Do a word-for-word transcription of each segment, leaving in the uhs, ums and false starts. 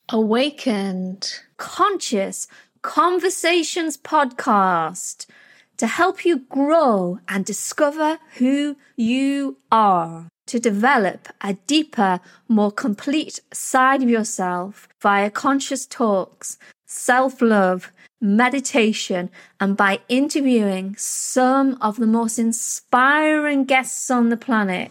Awakened Conscious Conversations podcast to help you grow and discover who you are, to develop a deeper, more complete side of yourself via conscious talks, self-love, meditation, and by interviewing some of the most inspiring guests on the planet.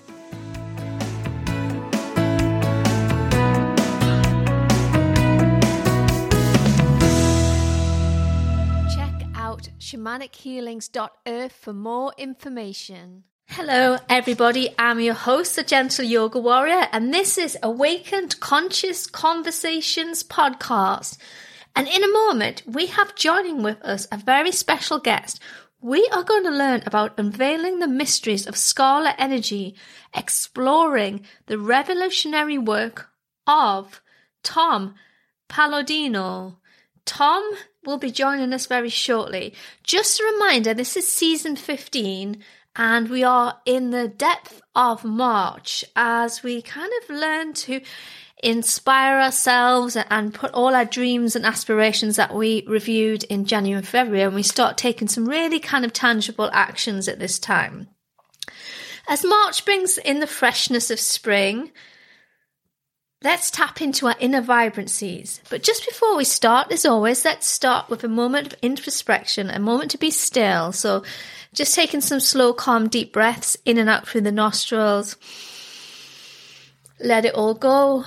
shamanic healings dot earth for more information. Hello everybody, I'm your host, the Gentle Yoga Warrior, and this is Awakened Conscious Conversations podcast. And in a moment, we have joining with us a very special guest. We are going to learn about unveiling the mysteries of scalar energy, exploring the revolutionary work of Tom Paladino. Tom will be joining us very shortly. Just a reminder, this is season fifteen, and we are in the depth of March as we kind of learn to inspire ourselves and put all our dreams and aspirations that we reviewed in January and February, and we start taking some really kind of tangible actions at this time. As March brings in the freshness of spring, let's tap into our inner vibrancies. But just before we start, as always, let's start with a moment of introspection, a moment to be still. So just taking some slow, calm, deep breaths in and out through the nostrils. Let it all go.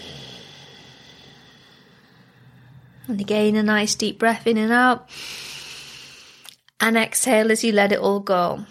And again, a nice deep breath in and out. And exhale as you let it all go.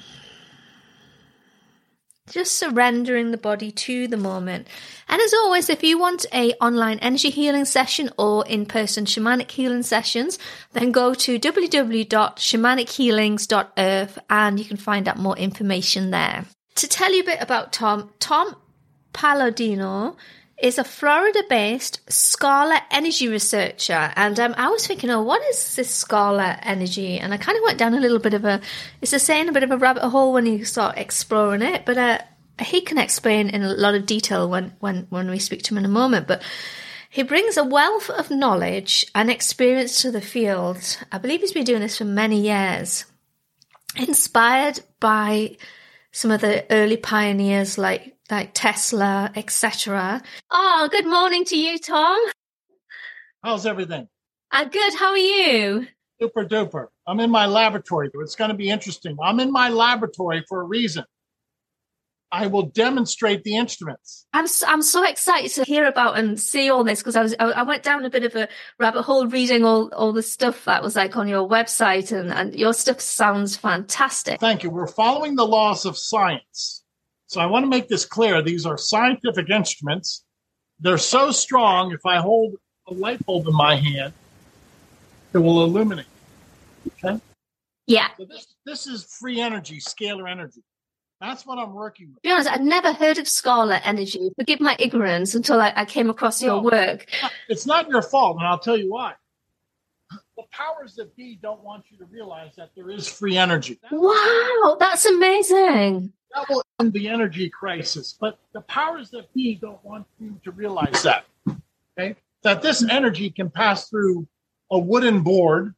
Just surrendering the body to the moment. And as always, if you want a online energy healing session or in-person shamanic healing sessions, then go to w w w dot shamanic healings dot earth and you can find out more information there. To tell you a bit about Tom, Tom Paladino is a Florida-based scalar energy researcher. And um, I was thinking, oh, what is this scalar energy? And I kind of went down a little bit of a, it's a saying, a bit of a rabbit hole when you start exploring it. But uh, he can explain in a lot of detail when, when, when we speak to him in a moment. But he brings a wealth of knowledge and experience to the field. I believe he's been doing this for many years. Inspired by some of the early pioneers like like Tesla, et cetera. Oh, good morning to you, Tom. How's everything? I'm good. How are you? Super duper. I'm in my laboratory. It's going to be interesting. I'm in my laboratory for a reason. I will demonstrate the instruments. I'm so, I'm so excited to hear about and see all this because I was I, I went down a bit of a rabbit hole reading all, all the stuff that was like on your website, and, and your stuff sounds fantastic. Thank you. We're following the laws of science. So I want to make this clear. These are scientific instruments. They're so strong, if I hold a light bulb in my hand, it will illuminate. Okay? Yeah. So this, this is free energy, scalar energy. That's what I'm working with. To be honest, I'd never heard of scalar energy. Forgive my ignorance until I, I came across no, your work. It's not your fault, and I'll tell you why. The powers that be don't want you to realize that there is free energy. That's wow, that's amazing. That will end the energy crisis. But the powers that be don't want you to realize that. Okay? That this energy can pass through a wooden board.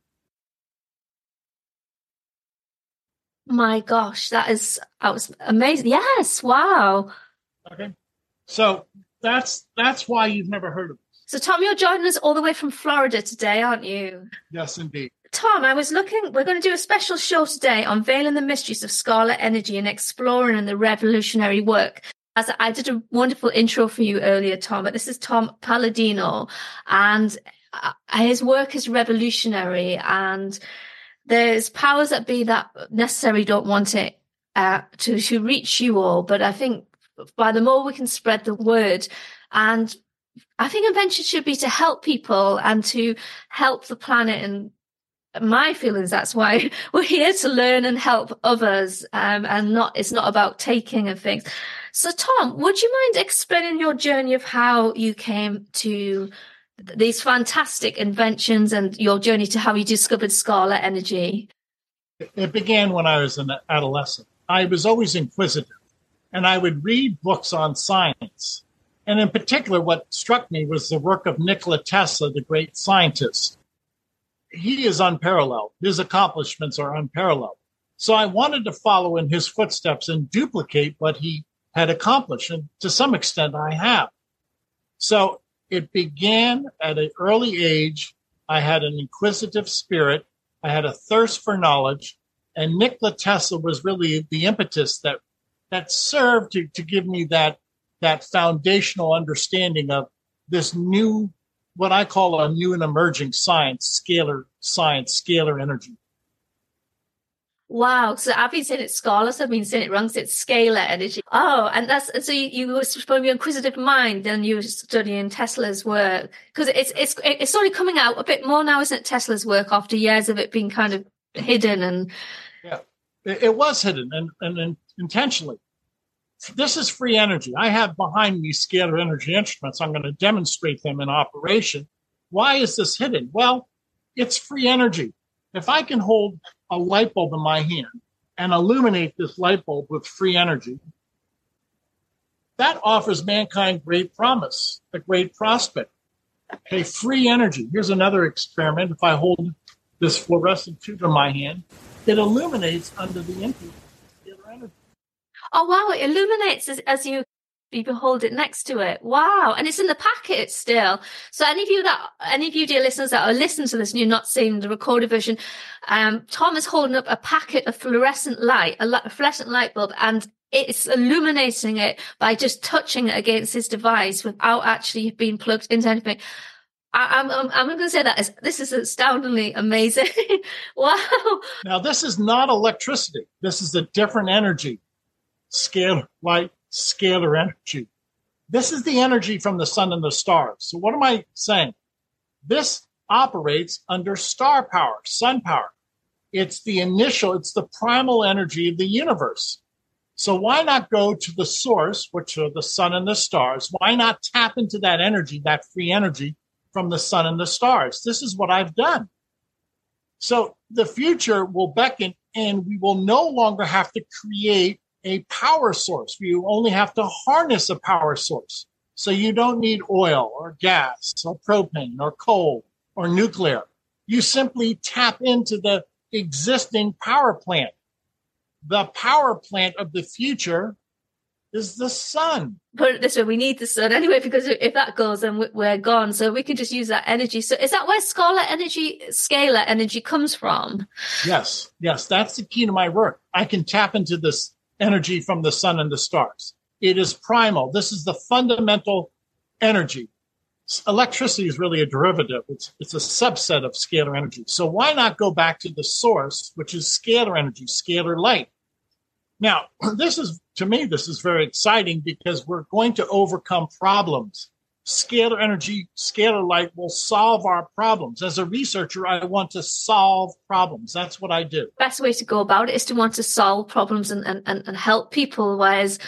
My gosh, that is that was amazing. Yes, wow. Okay. So that's that's why you've never heard of it. So Tom, you're joining us all the way from Florida today, aren't you? Yes, indeed. Tom, I was looking, we're going to do a special show today on unveiling the mysteries of scalar energy and exploring the revolutionary work. As I did a wonderful intro for you earlier, Tom, but this is Tom Paladino, and his work is revolutionary, and there's powers that be that necessarily don't want it uh, to, to reach you all. But I think by the more we can spread the word, and I think invention should be to help people and to help the planet. And my feelings, that's why we're here, to learn and help others, um, and not it's not about taking of things. So Tom, would you mind explaining your journey of how you came to these fantastic inventions and your journey to how you discovered scalar energy? It began when I was an adolescent. I was always inquisitive, and I would read books on science. And in particular, what struck me was the work of Nikola Tesla, the great scientist. He is unparalleled. His accomplishments are unparalleled. So I wanted to follow in his footsteps and duplicate what he had accomplished. And to some extent, I have. So it began at an early age. I had an inquisitive spirit. I had a thirst for knowledge. And Nikola Tesla was really the impetus that that served to, to give me that, that foundational understanding of this new, what I call a new and emerging science, scalar science, scalar energy. Wow. So I've been saying it scalar, I've been saying it wrong, so it's scalar energy. Oh, and that's, and so you, you were from your inquisitive mind, then you were studying Tesla's work. Because it's, it's, it's sort of coming out a bit more now, isn't it? Tesla's work after years of it being kind of hidden and. Yeah, it, it was hidden and, and, and intentionally. This is free energy. I have behind me scalar energy instruments. I'm going to demonstrate them in operation. Why is this hidden? Well, it's free energy. If I can hold a light bulb in my hand and illuminate this light bulb with free energy, that offers mankind great promise, a great prospect. Okay, free energy. Here's another experiment. If I hold this fluorescent tube in my hand, it illuminates under the influence of scalar energy. Oh, wow. It illuminates as, as you, you hold it next to it. Wow. And it's in the packet still. So any of you that, any of you dear listeners that are listening to this and you're not seeing the recorded version, um, Tom is holding up a packet of fluorescent light, a, a fluorescent light bulb, and it's illuminating it by just touching it against his device without actually being plugged into anything. I, I'm, I'm, I'm going to say that as, this is astoundingly amazing. Wow. Now, this is not electricity. This is a different energy. Scalar light, scalar energy. This is the energy from the sun and the stars. So what am I saying? This operates under star power, sun power. It's the initial, it's the primal energy of the universe. So why not go to the source, which are the sun and the stars? Why not tap into that energy, that free energy from the sun and the stars? This is what I've done. So the future will beckon, and we will no longer have to create a power source. You only have to harness a power source. So you don't need oil or gas or propane or coal or nuclear. You simply tap into the existing power plant. The power plant of the future is the sun. Put it this way, we need the sun anyway, because if that goes, then we're gone. So we can just use that energy. So is that where scalar energy, scalar energy comes from? Yes, yes, that's the key to my work. I can tap into this energy from the sun and the stars. It is primal. This is the fundamental energy. Electricity is really a derivative. It's, it's a subset of scalar energy. So why not go back to the source, which is scalar energy, scalar light? Now, this is, to me, this is very exciting because we're going to overcome problems. Scalar energy, scalar light will solve our problems. As a researcher, I want to solve problems. That's what I do. Best way to go about it is to want to solve problems and, and, and help people. Whereas,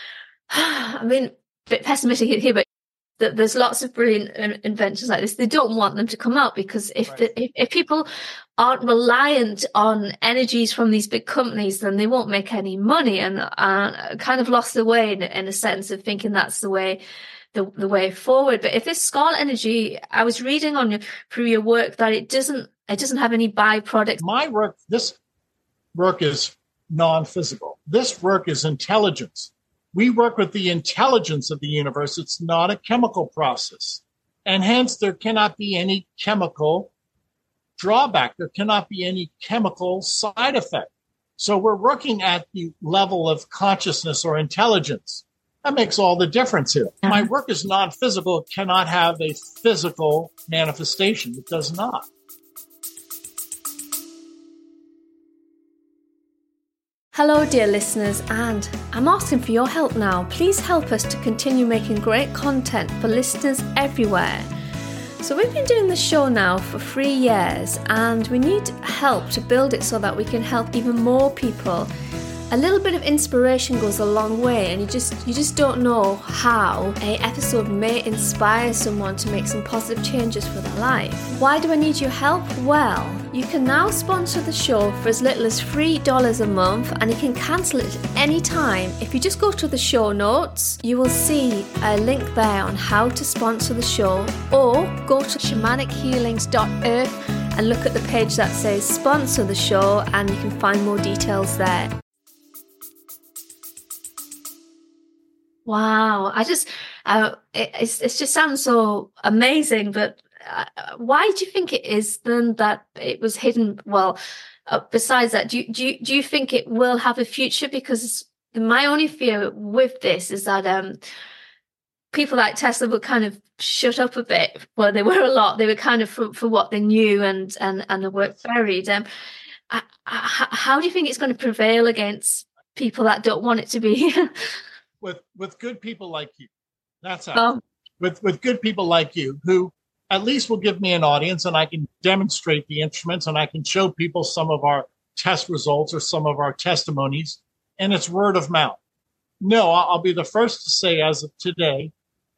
I mean, a bit pessimistic here, but there's lots of brilliant inventions like this. They don't want them to come out because if, right. the, if, if people aren't reliant on energies from these big companies, then they won't make any money, and uh, kind of lost the way in, in a sense of thinking that's the way the, the way forward. But if it's scalar energy, I was reading on your, through your work that it doesn't it doesn't have any byproducts. My work, this work is non-physical. This work is intelligence. We work with the intelligence of the universe. It's not a chemical process. And hence, there cannot be any chemical drawback. There cannot be any chemical side effect. So we're working at the level of consciousness or intelligence. That makes all the difference here. Uh-huh. My work is non-physical. It cannot have a physical manifestation. It does not. Hello, dear listeners, and I'm asking for your help now. Please help us to continue making great content for listeners everywhere. So we've been doing this show now for three years, and we need help to build it so that we can help even more people. A little bit of inspiration goes a long way, and you just you just don't know how a episode may inspire someone to make some positive changes for their life. Why do I need your help? Well, you can now sponsor the show for as little as three dollars a month, and you can cancel it at any time. If you just go to the show notes, you will see a link there on how to sponsor the show, or go to shamanic healings dot earth and look at the page that says sponsor the show, and you can find more details there. Wow, I just, uh, it, it's, it just sounds so amazing, but uh, why do you think it is then that it was hidden? Well, uh, besides that, do you, do, you, do you think it will have a future? Because my only fear with this is that um, people like Tesla would kind of shut up a bit. Well, they were a lot. They were kind of for, for what they knew, and, and, and the work buried. Um, I, I, how do you think it's going to prevail against people that don't want it to be? with with good people like you. That's how. Oh. With with good people like you, who at least will give me an audience, and I can demonstrate the instruments, and I can show people some of our test results or some of our testimonies, and it's word of mouth. No, I'll, I'll be the first to say, as of today,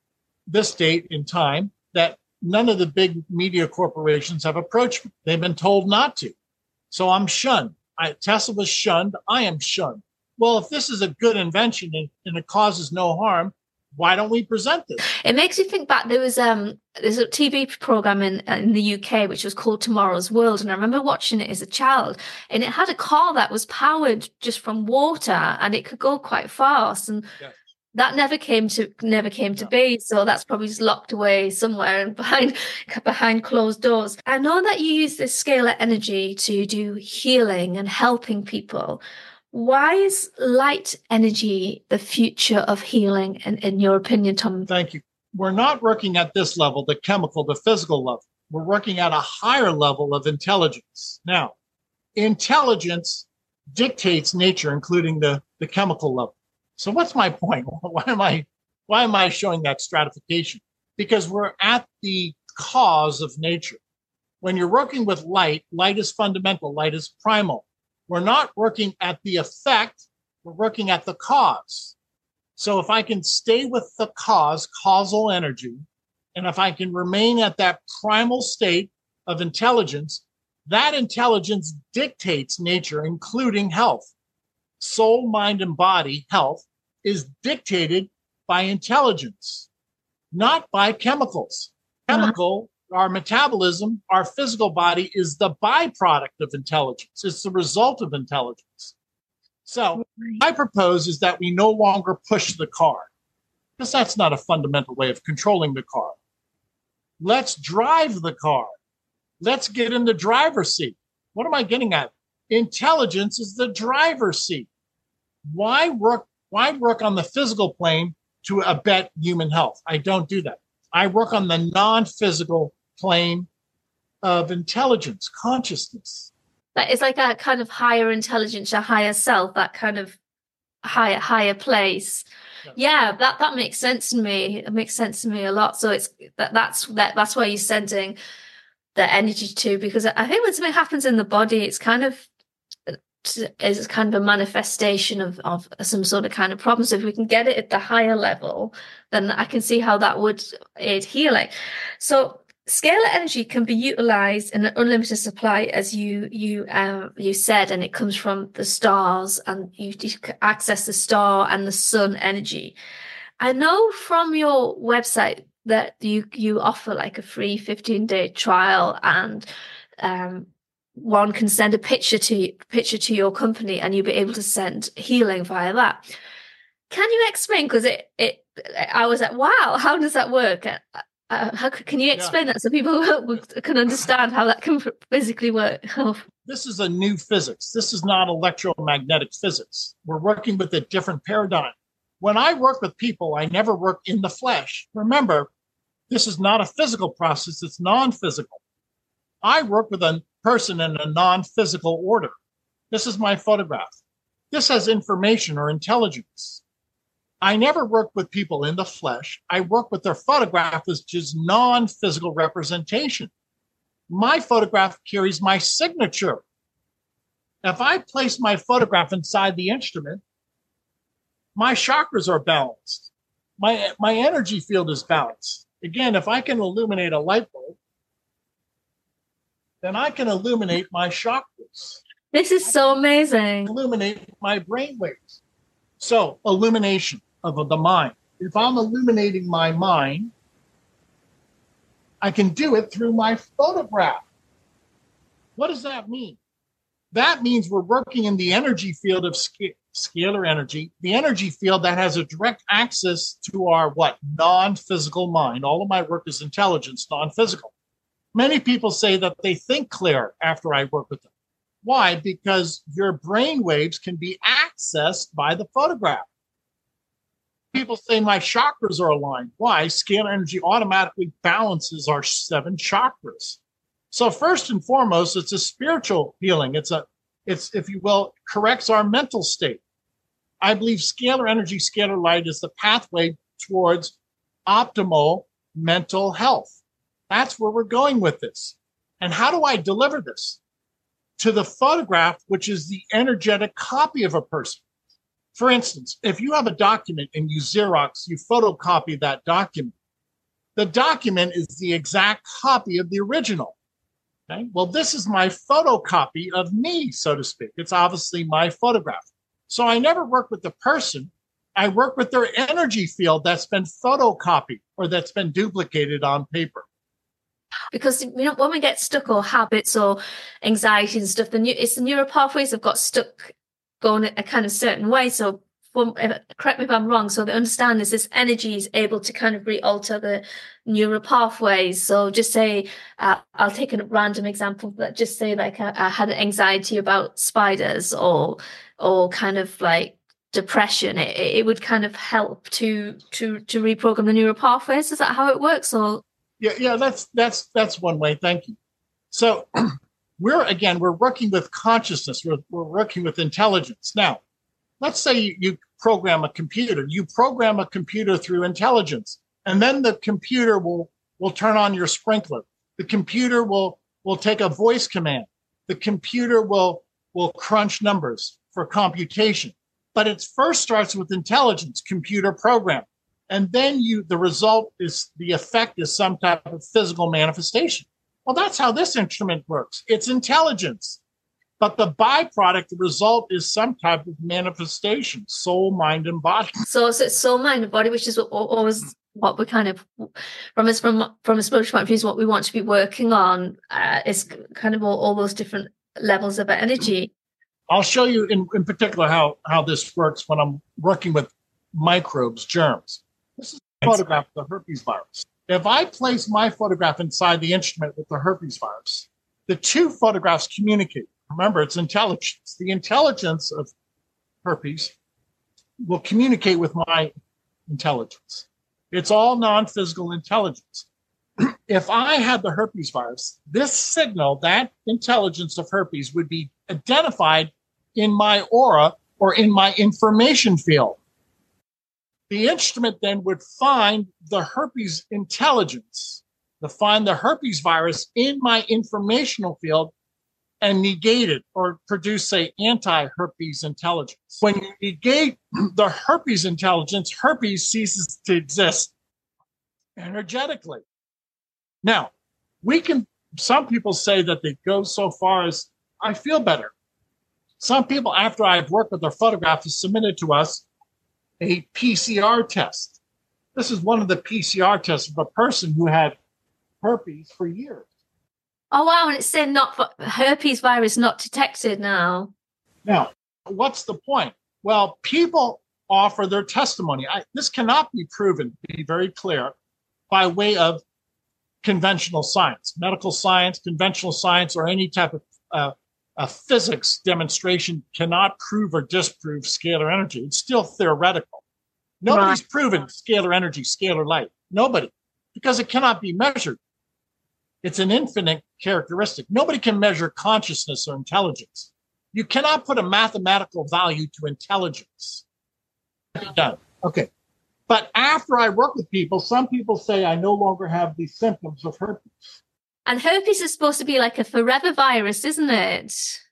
this date in time, that none of the big media corporations have approached me. They've been told not to. So I'm shunned. I, Tesla was shunned. I am shunned. Well, if this is a good invention and, and it causes no harm, why don't we present this? It makes you think back. There was um, there's a T V program in in the U K which was called Tomorrow's World, and I remember watching it as a child. And it had a car that was powered just from water, and it could go quite fast. And yes. that never came to never came to no. be. So that's probably just locked away somewhere and behind behind closed doors. I know that you use this scalar energy to do healing and helping people. Why is light energy the future of healing, in, in your opinion, Tom? Thank you. We're not working at this level, the chemical, the physical level. We're working at a higher level of intelligence. Now, intelligence dictates nature, including the, the chemical level. So what's my point? Why am I why am I showing that stratification? Because we're at the cause of nature. When you're working with light, light is fundamental, light is primal. We're not working at the effect, we're working at the cause. So if I can stay with the cause, causal energy, and if I can remain at that primal state of intelligence, that intelligence dictates nature, including health. Soul, mind, and body health is dictated by intelligence, not by chemicals. Chemical, our metabolism, our physical body is the byproduct of intelligence. It's the result of intelligence. So I propose is that we no longer push the car, because that's not a fundamental way of controlling the car. Let's drive the car. Let's get in the driver's seat. What am I getting at? Intelligence is the driver's seat. Why work, why work on the physical plane to abet human health? I don't do that. I work on the non-physical plane of intelligence, consciousness. That is like a kind of higher intelligence, a higher self, that kind of higher higher place. Yeah, yeah that, that makes sense to me. It makes sense to me a lot. So it's that that's that that's where you're sending the energy to, because I think when something happens in the body, it's kind of is kind of a manifestation of, of some sort of kind of problem. So if we can get it at the higher level, then I can see how that would aid healing. So scalar energy can be utilized in an unlimited supply, as you you um, you said, and it comes from the stars, and you, you can access the star and the sun energy. I know from your website that you you offer like a free fifteen day trial, and um, one can send a picture to picture to your company, and you'll be able to send healing via that. Can you explain? Because it it I was like, wow, how does that work? Uh, how can you explain yeah. that so people can understand how that can physically work? This is a new physics. This is not electromagnetic physics. We're working with a different paradigm. When I work with people, I never work in the flesh. Remember, this is not a physical process. It's non-physical. I work with a person in a non-physical order. This is my photograph. This has information or intelligence. I never work with people in the flesh. I work with their photograph as just non-physical representation. My photograph carries my signature. If I place my photograph inside the instrument, my chakras are balanced. My, my energy field is balanced. Again, if I can illuminate a light bulb, then I can illuminate my chakras. This is so amazing. Illuminate my brain waves. So, illumination of the mind. If I'm illuminating my mind, I can do it through my photograph. What does that mean? That means we're working in the energy field of sc- scalar energy, the energy field that has a direct access to our what? Non-physical mind. All of my work is intelligence, non-physical. Many people say that they think clear after I work with them. Why? Because your brain waves can be accessed by the photograph. People say my chakras are aligned. Why? Scalar energy automatically balances our seven chakras. So first and foremost, it's a spiritual healing. It's a, it's, if you will, corrects our mental state. I believe scalar energy, scalar light is the pathway towards optimal mental health. That's where we're going with this. And how do I deliver this? To the photograph, which is the energetic copy of a person. For instance, if you have a document and you Xerox, you photocopy that document, the document is the exact copy of the original. Okay? Well, this is my photocopy of me, so to speak. It's obviously my photograph. So I never work with the person. I work with their energy field that's been photocopied or that's been duplicated on paper. Because, you know, when we get stuck or habits or anxiety and stuff, the new, it's the neural pathways have got stuck going a kind of certain way. So from, correct me if I'm wrong. So the understand is this energy is able to kind of re-alter the neural pathways. So just say, uh, I'll take a random example, but just say like I, I had anxiety about spiders or, or kind of like depression. It, it would kind of help to, to, to reprogram the neural pathways. Is that how it works? Or Yeah, yeah, that's that's that's one way. Thank you. So we're again, we're working with consciousness. We're, we're working with intelligence. Now, let's say you, you program a computer. You program a computer through intelligence, and then the computer will will turn on your sprinkler. The computer will will take a voice command. The computer will will crunch numbers for computation. But it first starts with intelligence, computer program. And then you, the result is, the effect is some type of physical manifestation. Well, that's how this instrument works. It's intelligence. But the byproduct, the result is some type of manifestation, soul, mind, and body. So, so it's soul, mind, and body, which is what, always what we kind of, from us, from, from a spiritual point of view, is what we want to be working on. Uh, is kind of all, all those different levels of energy. I'll show you in, in particular how, how this works when I'm working with microbes, germs. This is a photograph of the herpes virus. If I place my photograph inside the instrument with the herpes virus, the two photographs communicate. Remember, it's intelligence. The intelligence of herpes will communicate with my intelligence. It's all non-physical intelligence. If I had the herpes virus, this signal, that intelligence of herpes, would be identified in my aura or in my information field. The instrument then would find the herpes intelligence, to find the herpes virus in my informational field and negate it or produce, say, anti-herpes intelligence. When you negate the herpes intelligence, herpes ceases to exist energetically. Now, we can, some people say that they go so far as, I feel better. Some people, after I've worked with their photograph, have submitted to us a P C R test. This is one of the P C R tests of a person who had herpes for years. Oh, wow. And it's saying not for, herpes virus not detected now. Now, what's the point? Well, people offer their testimony. I, this cannot be proven, to be very clear, by way of conventional science, medical science, conventional science, or any type of uh, a physics demonstration cannot prove or disprove scalar energy. It's still theoretical. Nobody's right. proven scalar energy, scalar light. Nobody, because it cannot be measured. It's an infinite characteristic. Nobody can measure consciousness or intelligence. You cannot put a mathematical value to intelligence. Done. Okay. But after I work with people, some people say I no longer have the symptoms of herpes. And herpes is supposed to be like a forever virus, isn't it?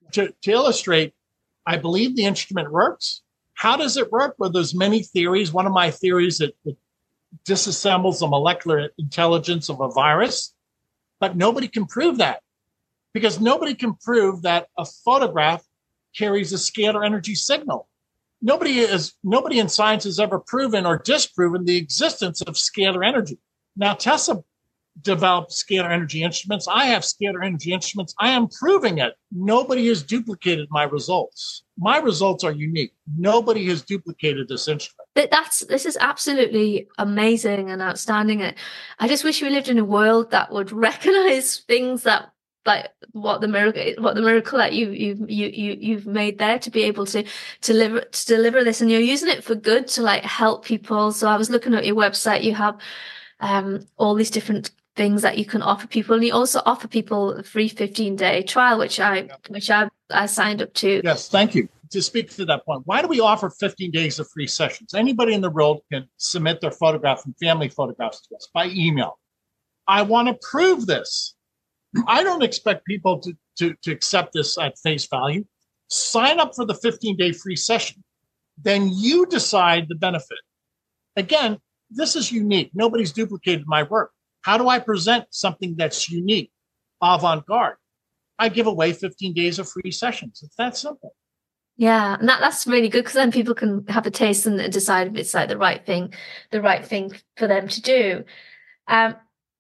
to, to illustrate, I believe the instrument works. How does it work? Well, there's many theories. One of my theories that it disassembles the molecular intelligence of a virus, but nobody can prove that because nobody can prove that a photograph carries a scalar energy signal. Nobody is nobody in science has ever proven or disproven the existence of scalar energy. Now, Tesla developed scalar energy instruments. I have scalar energy instruments. I am proving it. Nobody has duplicated my results. My results are unique. Nobody has duplicated this instrument. That's this is absolutely amazing and outstanding. I just wish we lived in a world that would recognize things that, like what the miracle, what the miracle that you you you you you've made there to be able to to deliver to deliver this, and you're using it for good to like help people. So I was looking at your website. You have um all these different things that you can offer people, and you also offer people a free fifteen day trial, which I yeah. which I I signed up to. Yes, thank you. To speak to that point, why do we offer fifteen days of free sessions? Anybody in the world can submit their photograph and family photographs to us by email. I want to prove this. I don't expect people to, to, to accept this at face value. Sign up for the fifteen day free session. Then you decide the benefit. Again, this is unique. Nobody's duplicated my work. How do I present something that's unique, avant-garde? I give away fifteen days of free sessions. It's that simple. Yeah, and that, that's really good because then people can have a taste and decide if it's like the right thing, the right thing for them to do. Um,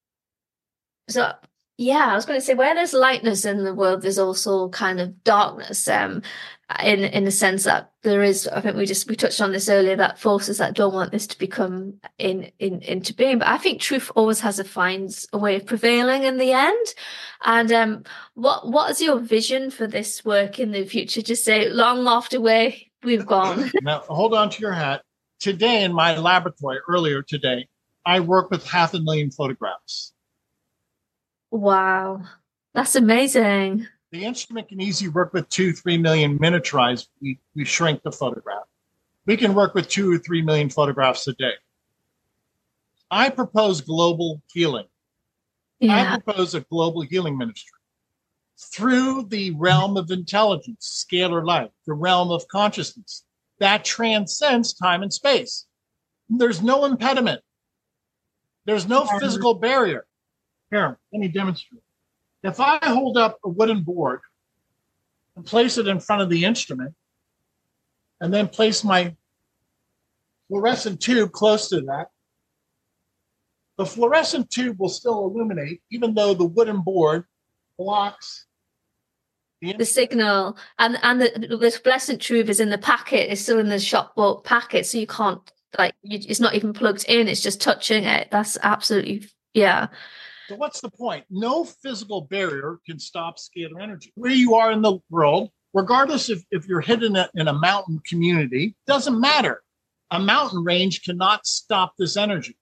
so yeah, I was going to say, where there's lightness in the world, there's also kind of darkness. Um, in in the sense that there is, I think we just we touched on this earlier, that forces that don't want this to become in in into being. But I think truth always has a finds a way of prevailing in the end. And um, what what is your vision for this work in the future? Just say long after where we've gone. Now, hold on to your hat. Today in my laboratory, earlier today, I work with half a million photographs. Wow, that's amazing. The instrument can easily work with two, three million miniaturized. We, we shrink the photograph. We can work with two or three million photographs a day. I propose global healing. Yeah. I propose a global healing ministry through the realm of intelligence, scalar light, the realm of consciousness that transcends time and space. There's no impediment. There's no physical barrier. Here, let me demonstrate. If I hold up a wooden board and place it in front of the instrument, and then place my fluorescent tube close to that, the fluorescent tube will still illuminate, even though the wooden board blocks the, the signal. And and the, the fluorescent tube is in the packet, it's still in the shop bought packet, so you can't, like, you, it's not even plugged in, it's just touching it. That's absolutely, yeah. So what's the point? No physical barrier can stop scalar energy. Where you are in the world, regardless if, if you're hidden in a mountain community, doesn't matter. A mountain range cannot stop this energy.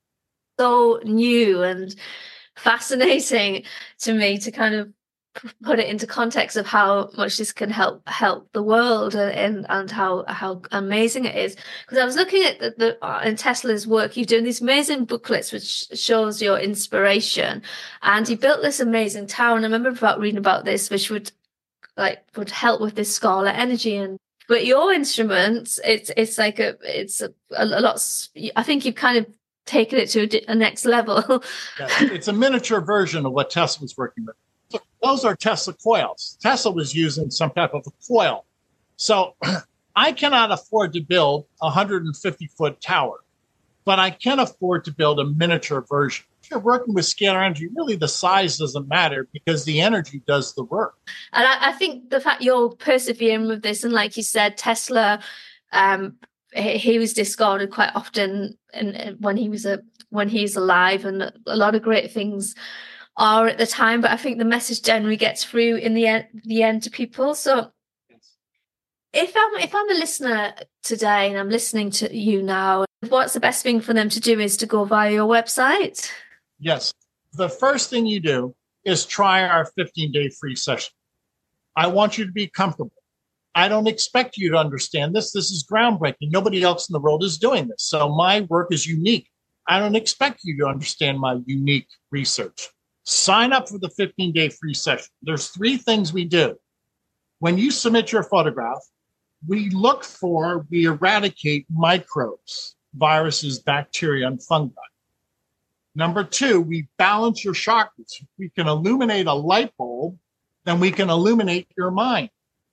So new and fascinating to me to kind of put it into context of how much this can help help the world and and how how amazing it is. Because I was looking at the, the uh, in Tesla's work, you're doing these amazing booklets which shows your inspiration, and you built this amazing tower. And I remember about reading about this, which would like would help with this scalar energy. And but your instruments, it's it's like a it's a, a lot. I think you've kind of taken it to a, a next level. Yeah, it's a miniature version of what Tesla was working with. Those are Tesla coils. Tesla was using some type of a coil. So I cannot afford to build a one hundred fifty foot tower, but I can afford to build a miniature version. If you're working with scalar energy, really the size doesn't matter because the energy does the work. And I, I think the fact you're persevering with this, and like you said, Tesla, um, he, he was discarded quite often in, in, when he was a when he's alive, and a lot of great things are at the time, but I think the message generally gets through in the end, the end to people. So if I'm if I'm a listener today and I'm listening to you now, what's the best thing for them to do is to go via your website? Yes. The first thing you do is try our fifteen day free session. I want you to be comfortable. I don't expect you to understand this. This is groundbreaking. Nobody else in the world is doing this. So my work is unique. I don't expect you to understand my unique research. Sign up for the fifteen day free session. There's three things we do. When you submit your photograph, we look for, we eradicate microbes, viruses, bacteria, and fungi. Number two, we balance your chakras. If we can illuminate a light bulb, then we can illuminate your mind.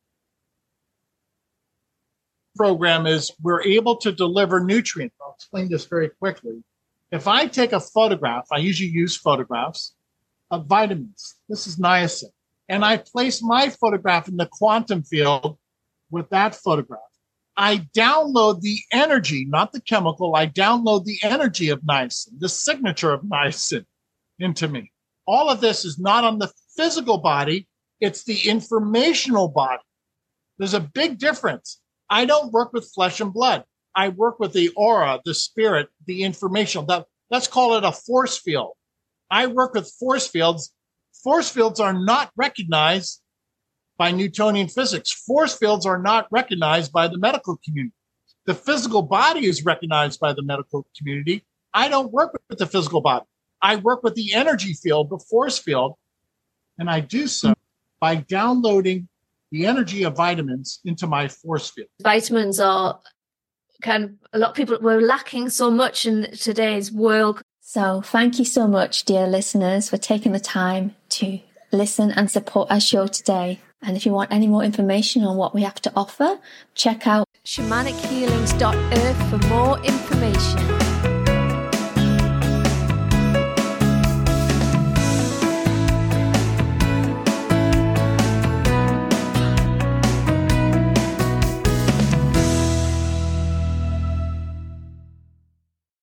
Program is we're able to deliver nutrients. I'll explain this very quickly. If I take a photograph, I usually use photographs of vitamins. This is niacin. And I place my photograph in the quantum field with that photograph. I download the energy, not the chemical. I download the energy of niacin, the signature of niacin into me. All of this is not on the physical body. It's the informational body. There's a big difference. I don't work with flesh and blood. I work with the aura, the spirit, the informational. That, let's call it a force field. I work with force fields. Force fields are not recognized by Newtonian physics. Force fields are not recognized by the medical community. The physical body is recognized by the medical community. I don't work with the physical body. I work with the energy field, the force field, and I do so by downloading the energy of vitamins into my force field. Vitamins are kind of, a lot of people were lacking so much in today's world. So thank you so much, dear listeners, for taking the time to listen and support our show today. And if you want any more information on what we have to offer, check out shamanic healings dot earth for more information.